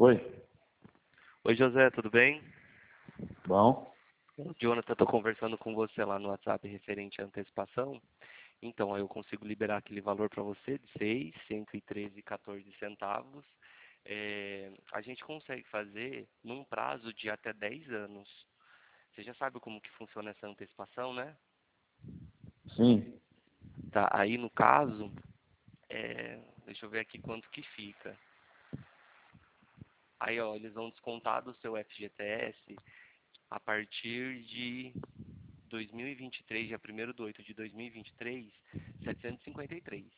Oi, Oi, José, tudo bem? bom. Jonathan, estou conversando com você lá no WhatsApp referente à antecipação. Então, aí eu consigo liberar aquele valor para você de 6, 113,14 centavos. A gente consegue fazer num prazo de até 10 anos. Você já sabe como que funciona essa antecipação, né? Sim, Tá, aí no caso, deixa eu ver aqui quanto que fica. Aí, ó, eles vão descontar do seu FGTS a partir de 2023, dia 1º de 8 de 2023, 753.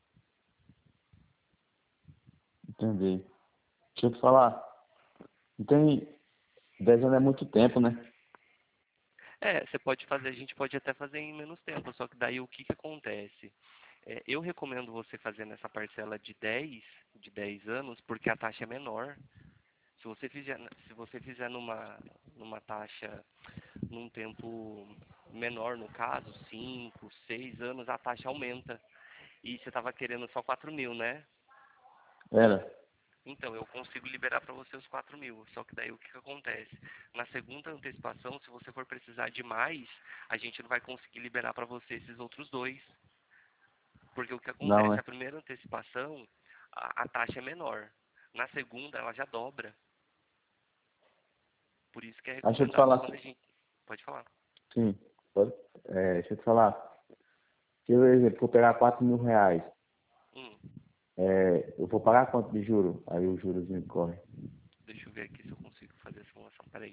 entendi. Deixa eu te falar. Não tem 10 anos é muito tempo, né? Você pode fazer, a gente pode até fazer em menos tempo, só que daí o que que acontece? Eu recomendo você fazer nessa parcela de dez anos, porque a taxa é menor. Se você fizer numa taxa, num tempo menor, no caso, 5, 6 anos, a taxa aumenta. E você estava querendo só 4.000, né? Era. Então, eu consigo liberar para você os 4.000. Só que daí o que que acontece? Na segunda antecipação, se você for precisar de mais, a gente não vai conseguir liberar para você esses outros dois. Porque o que Não, acontece? né? A primeira antecipação, a taxa é menor. Na segunda, ela já dobra. Por isso que é Deixa eu te recomendável falar. quando a gente... Pode falar. Sim, pode. Deixa eu te falar. Se eu, por exemplo, for pegar R$ 4.000, Hum, eu vou pagar quanto de juro? Aí o jurozinho corre. Deixa eu ver aqui se eu consigo fazer a simulação. Peraí.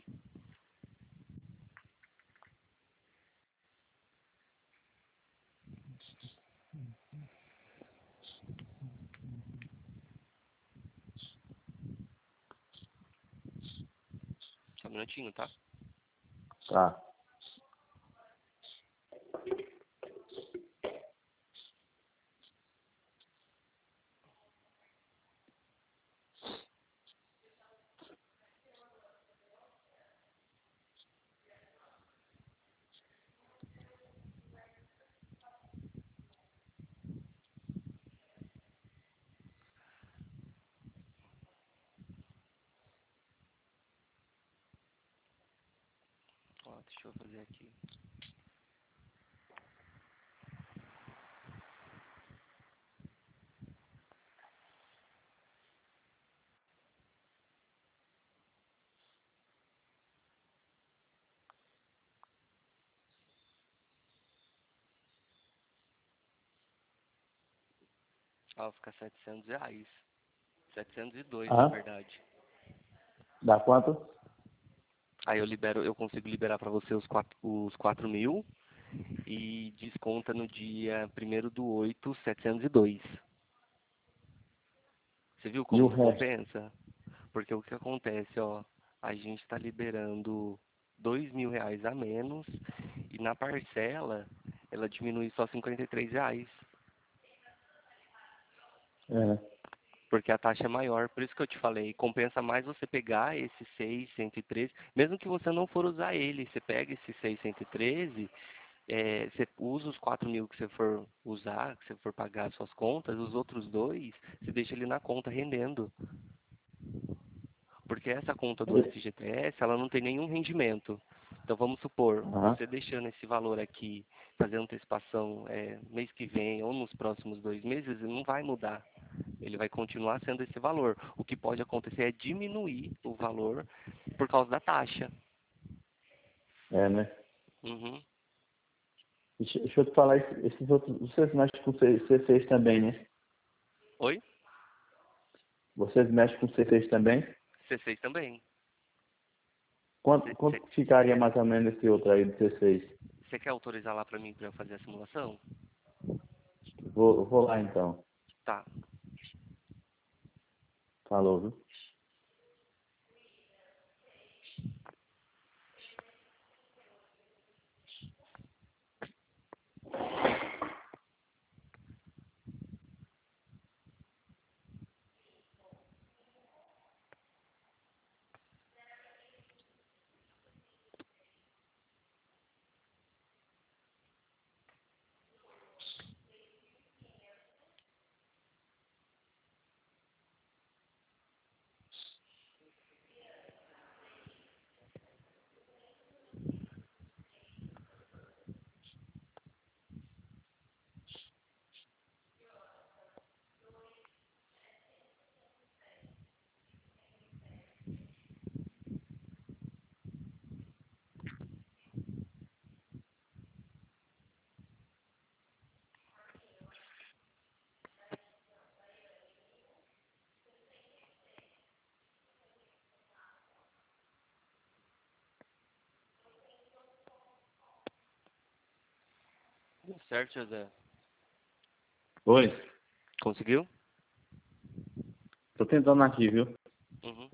Só um minutinho, tá? Tá. Ó, deixa eu fazer aqui. Ó, fica R$ 700. 702, na Aham. verdade. Dá quanto? Aí eu consigo liberar para você os 4.000 e desconta no dia 1º do 8, 702. Você viu E o como que resto? compensa? Porque o que acontece, ó, a gente está liberando R$ 2.000 a menos e na parcela ela diminui só R$ 53. É. Porque a taxa é maior, por isso que eu te falei, compensa mais você pegar esse 613, mesmo que você não for usar ele, você pega esse 613, você usa os 4.000 que você for usar, que você for pagar as suas contas, os outros dois, você deixa ele na conta rendendo. Porque essa conta do FGTS, ela não tem nenhum rendimento. Então vamos supor, Aham. você deixando esse valor aqui, fazendo antecipação mês que vem ou nos próximos 2 meses, ele não vai mudar. Ele vai continuar sendo esse valor. O que pode acontecer é diminuir o valor por causa da taxa. É, né? Uhum. Deixa eu te falar, esses outros. Vocês mexem com C6 também, né? Oi? Vocês mexem com C6 também? C6 também. Quanto que ficaria mais ou menos esse outro aí do C6? Você quer autorizar lá para mim para eu fazer a simulação? Vou lá então. Tá. Falou, viu? Deu certo, José? Oi, Conseguiu? tô tentando aqui, viu? Uhum.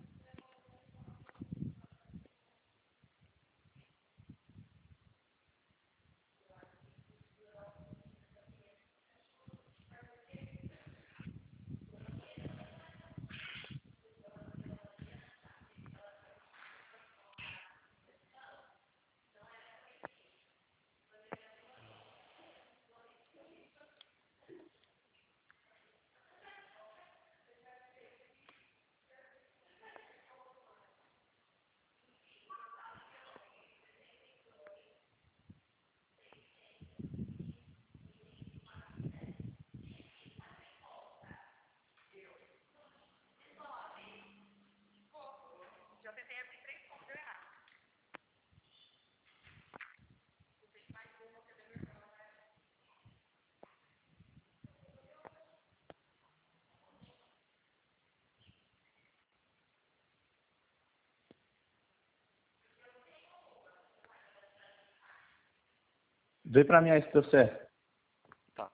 Vê pra mim aí se deu certo. Tá.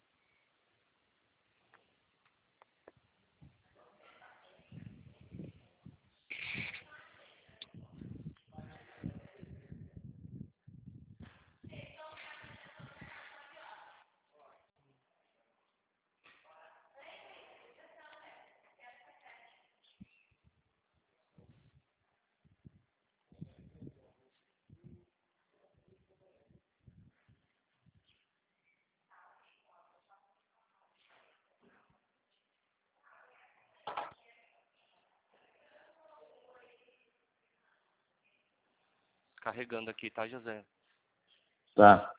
Carregando aqui, tá, José? Tá.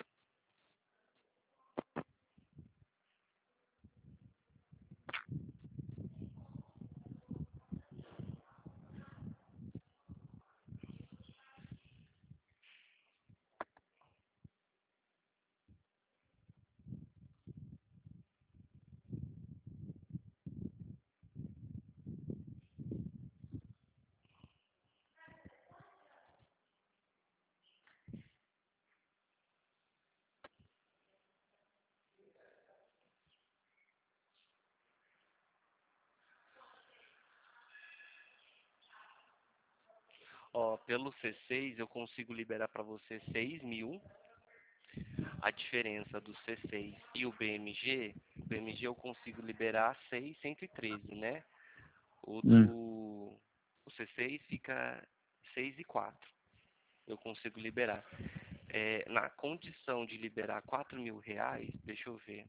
Ó, pelo C6 eu consigo liberar para você 6.000. A diferença do C6 e o BMG eu consigo liberar 613, né? Hum. O C6 fica 6.004. Eu consigo liberar. Na condição de liberar R$ 4.000, deixa eu ver.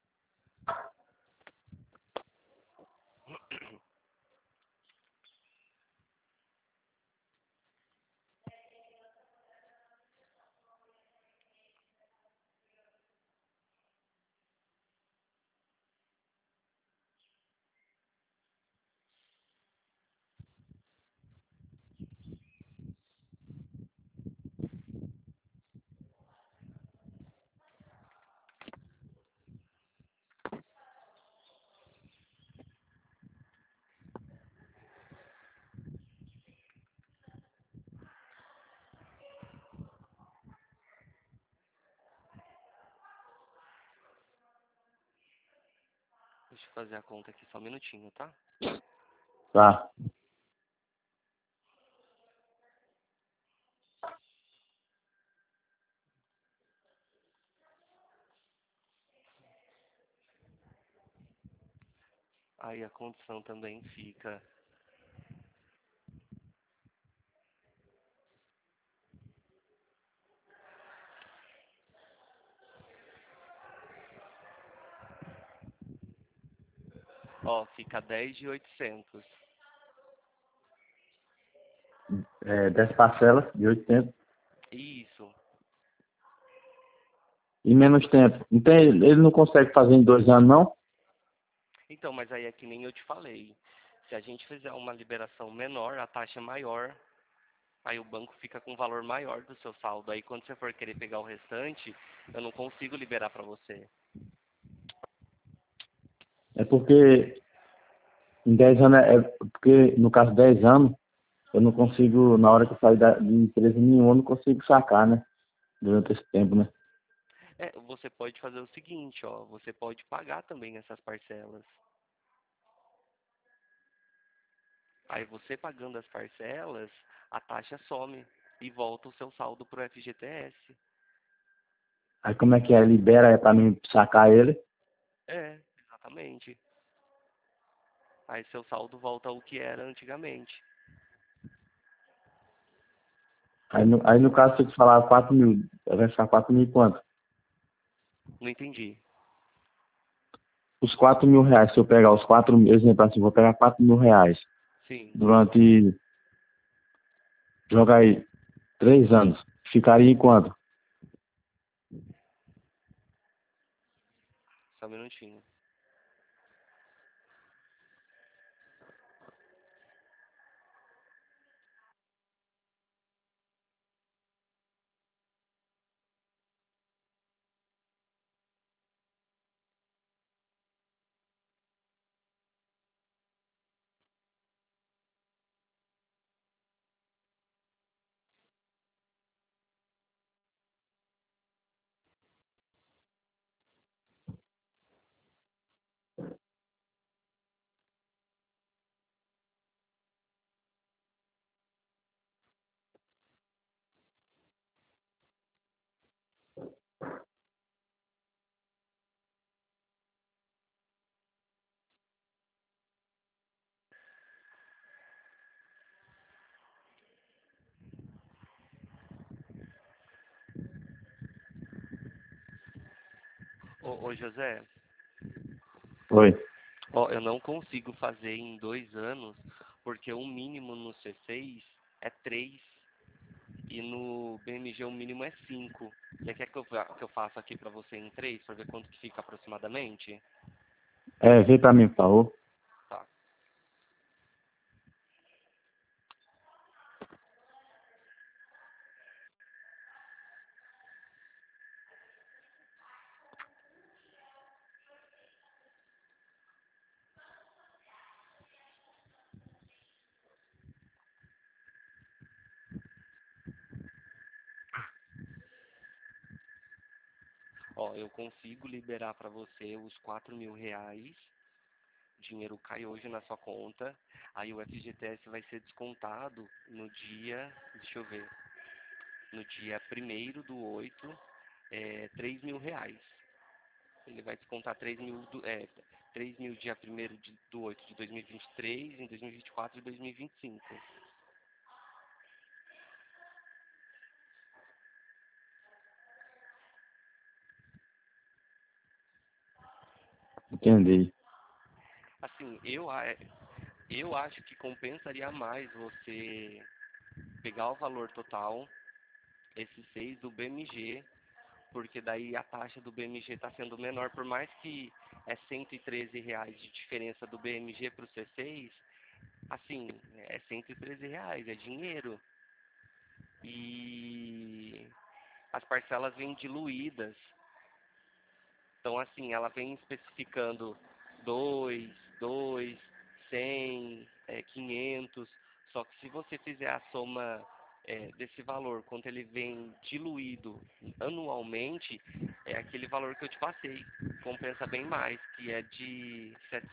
Deixa eu fazer a conta aqui só um minutinho, tá? Tá. Aí a condição também fica. Ó, fica 10.800. 10 parcelas de 800. Isso. E menos tempo. Então ele não consegue fazer em 2 anos, não? Então, mas aí é que nem eu te falei. Se a gente fizer uma liberação menor, a taxa é maior. Aí o banco fica com um valor maior do seu saldo. Aí quando você for querer pegar o restante, eu não consigo liberar para você. É porque em 10 anos, porque no caso de 10 anos, eu não consigo, na hora que eu saio de empresa nenhuma, eu não consigo sacar, né? Durante esse tempo, né? Você pode fazer o seguinte, ó, você pode pagar também essas parcelas. Aí você pagando as parcelas, a taxa some e volta o seu saldo pro FGTS. Aí como é que é? Libera pra mim sacar ele? Exatamente. Aí seu saldo volta ao que era antigamente. Aí no caso, se eu te falar 4 mil, vai ficar 4 mil e quanto? Não entendi. Os 4 mil reais, se eu pegar os 4 mil, exemplo assim, vou pegar 4 mil reais Sim. durante, joga aí, 3 anos, ficaria em quanto? Só um minutinho. Ô José, Oi. ó, eu não consigo fazer em 2 anos, porque o mínimo no C6 é 3 e no BMG o mínimo é 5. Você quer que eu faça aqui pra você em 3, pra ver quanto que fica aproximadamente? Vê pra mim, por favor. Tá. Ó, eu consigo liberar pra você os 4 mil reais. O dinheiro cai hoje na sua conta. Aí o FGTS vai ser descontado no dia, deixa eu ver, no dia 1º do 8, 3 mil reais. Ele vai descontar 3 mil dia 1º do 8 de 2023, em 2024 e 2025. Entendi. Assim, eu acho que compensaria mais você pegar o valor total, esse 6 do BMG, porque daí a taxa do BMG está sendo menor, por mais que é R$ 113 de diferença do BMG para o C6, assim, é R$ 113, é dinheiro. E as parcelas vêm diluídas. Então, assim, ela vem especificando 2, 2, 100, 500. Só que se você fizer a soma desse valor, quanto ele vem diluído anualmente, é aquele valor que eu te passei. Compensa bem mais, que é de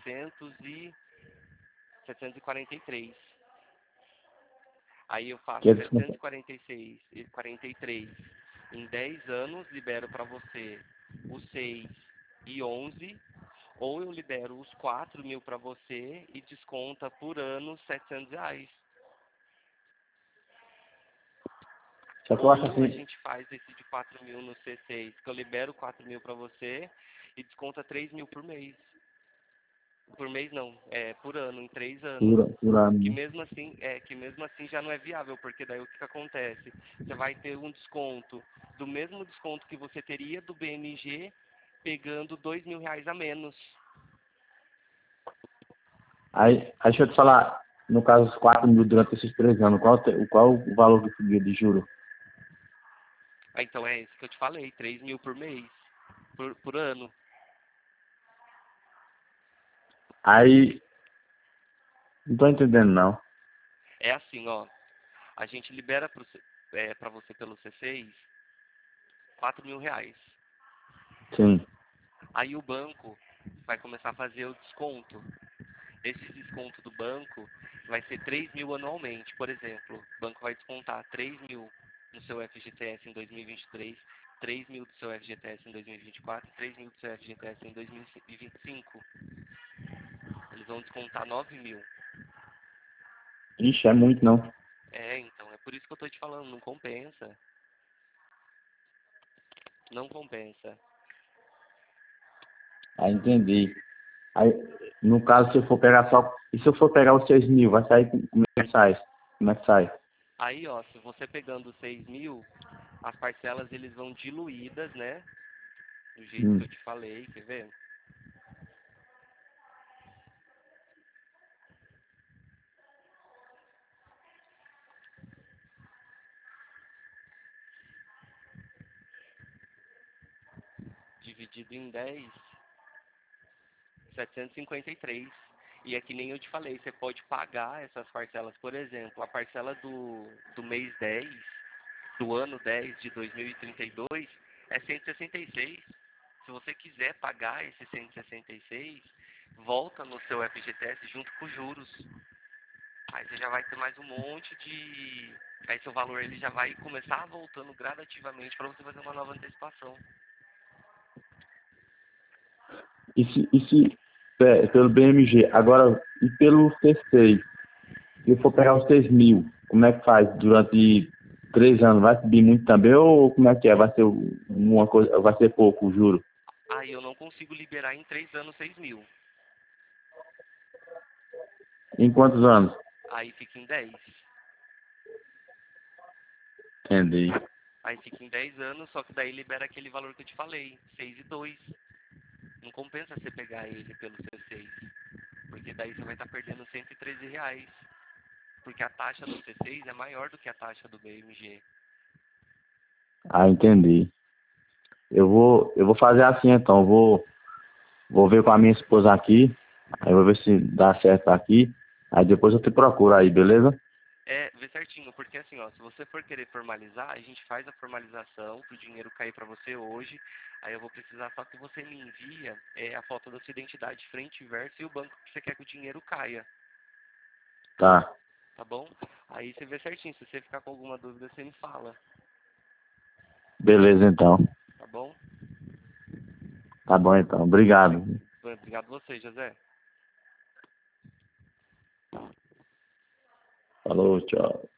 743. Aí eu faço Que desculpa. 746 e 43 em 10 anos, libero para você os 6 e 11, ou eu libero os 4 mil para você e desconta por ano R$ 700. Só que eu acho Ou a assim, gente faz esse de 4 mil no C6, que eu libero 4 mil para você e desconta 3 mil por mês. Por mês não, por ano, em 3 anos. por ano, Que né? mesmo assim já não é viável, porque daí o que acontece? Você vai ter um desconto, do mesmo desconto que você teria do BMG, pegando R$ 2.000 a menos. Aí deixa eu te falar, no caso, os 4 mil durante esses 3 anos, qual o valor que subiu de juros? Então é isso que eu te falei, 3 mil por mês, por ano. Aí, não tô entendendo, não. É assim, ó, a gente libera para você pelo C6 R$ 4.000. Sim. Aí o banco vai começar a fazer o desconto. Esse desconto do banco vai ser 3.000 anualmente. Por exemplo, o banco vai descontar 3.000 no seu FGTS em 2023, 3.000 do seu FGTS em 2024, 3.000 do seu FGTS em 2025. Eles vão descontar 9.000. Ixi, é muito não. Então, é por isso que eu tô te falando, não compensa. Não compensa. Aí entendi. Aí, no caso, se eu for pegar só. E se eu for pegar os 6.000, vai sair. Como é que sai? Como é que sai? Aí, ó, se você pegando 6.000, as parcelas eles vão diluídas, né? Do jeito que eu te falei, quer ver? Dividido em 10, 753. E é que nem eu te falei, você pode pagar essas parcelas. Por exemplo, a parcela do mês 10, do ano 10 de 2032, é 166. Se você quiser pagar esses 166, volta no seu FGTS junto com os juros. Aí você já vai ter mais um monte de... Aí seu valor ele já vai começar voltando gradativamente para você fazer uma nova antecipação. Pelo BMG, agora, e pelo C6, se eu for pegar os 6.000, como é que faz? Durante 3 anos, vai subir muito também ou como é que é? Vai ser uma coisa, vai ser pouco, juro. Aí eu não consigo liberar em 3 anos 6.000. Em quantos anos? Aí fica em 10. Entendi. Aí fica em 10 anos, só que daí libera aquele valor que eu te falei, 6 e 2. Não compensa você pegar ele pelo C6, porque daí você vai estar perdendo R$ 113. Porque a taxa do C6 é maior do que a taxa do BMG. Ah, entendi. Eu vou fazer assim então, vou ver com a minha esposa aqui, aí eu vou ver se dá certo aqui, aí depois eu te procuro aí, beleza? Vê certinho, porque assim, ó, se você for querer formalizar, a gente faz a formalização pro dinheiro cair para você hoje. Aí eu vou precisar só que você me envia a foto da sua identidade frente e verso e o banco que você quer que o dinheiro caia, Tá, tá bom? Aí você vê certinho, se você ficar com alguma dúvida, você me fala, beleza então. tá bom? Tá bom então, obrigado. Obrigado a você, José. Falou, tchau.